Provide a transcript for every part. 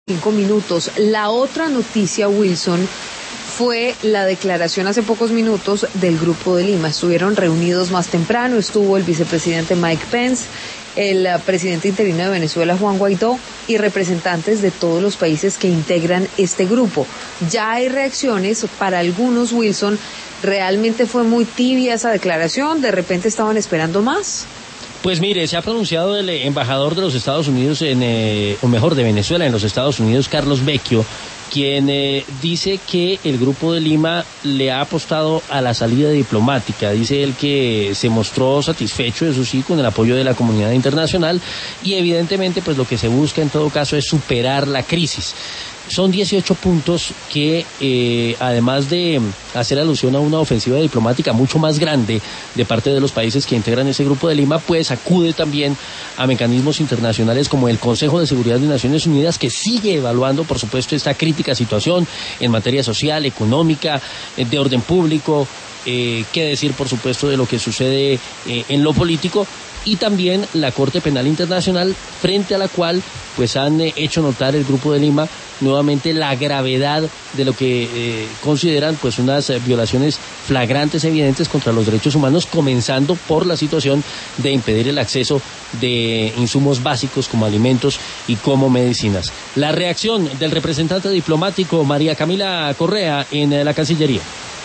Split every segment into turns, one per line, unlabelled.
5 minutos. La otra noticia, Wilson, fue la declaración hace pocos minutos del Grupo de Lima. Estuvieron reunidos más temprano, estuvo el vicepresidente Mike Pence, el presidente interino de Venezuela, Juan Guaidó, y representantes de todos los países que integran este grupo. Ya hay reacciones para algunos, Wilson. ¿Realmente fue muy tibia esa declaración? ¿De repente estaban esperando más?
Pues mire, se ha pronunciado el embajador de los Estados Unidos, de Venezuela en los Estados Unidos, Carlos Vecchio, quien dice que el Grupo de Lima le ha apostado a la salida diplomática. Dice él que se mostró satisfecho, eso sí, con el apoyo de la comunidad internacional, y evidentemente pues lo que se busca en todo caso es superar la crisis. Son 18 puntos que, además de hacer alusión a una ofensiva diplomática mucho más grande de parte de los países que integran ese Grupo de Lima, pues acude también a mecanismos internacionales como el Consejo de Seguridad de Naciones Unidas, que sigue evaluando, por supuesto, esta crítica situación en materia social, económica, de orden público, qué decir, por supuesto, de lo que sucede en lo político, y también la Corte Penal Internacional, frente a la cual pues han hecho notar el Grupo de Lima nuevamente la gravedad de lo que consideran pues unas violaciones flagrantes, evidentes contra los derechos humanos, comenzando por la situación de impedir el acceso de insumos básicos como alimentos y como medicinas. La reacción del representante diplomático María Camila Correa en la Cancillería.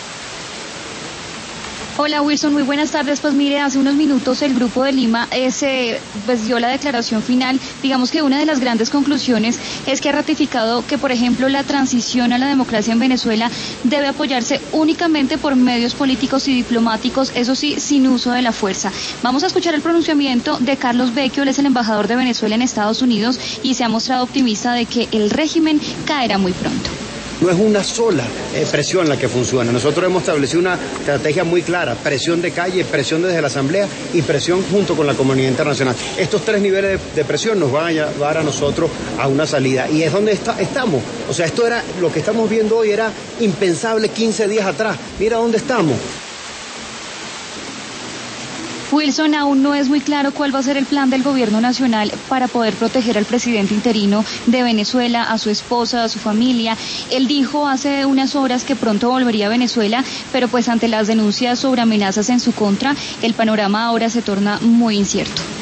Hola Wilson, muy buenas tardes. Pues mire, hace unos minutos el Grupo de Lima dio la declaración final. Digamos que una de las grandes conclusiones es que ha ratificado que, por ejemplo, la transición a la democracia en Venezuela debe apoyarse únicamente por medios políticos y diplomáticos, eso sí, sin uso de la fuerza. Vamos a escuchar el pronunciamiento de Carlos Vecchio, él es el embajador de Venezuela en Estados Unidos y se ha mostrado optimista de que el régimen caerá muy pronto.
No es una sola presión la que funciona. Nosotros hemos establecido una estrategia muy clara: presión de calle, presión desde la Asamblea y presión junto con la comunidad internacional. Estos tres niveles de presión nos van a llevar a nosotros a una salida. Y es donde estamos. O sea, esto era, lo que estamos viendo hoy era impensable 15 días atrás. Mira dónde estamos.
Wilson, aún no es muy claro cuál va a ser el plan del gobierno nacional para poder proteger al presidente interino de Venezuela, a su esposa, a su familia. Él dijo hace unas horas que pronto volvería a Venezuela, pero pues ante las denuncias sobre amenazas en su contra, el panorama ahora se torna muy incierto.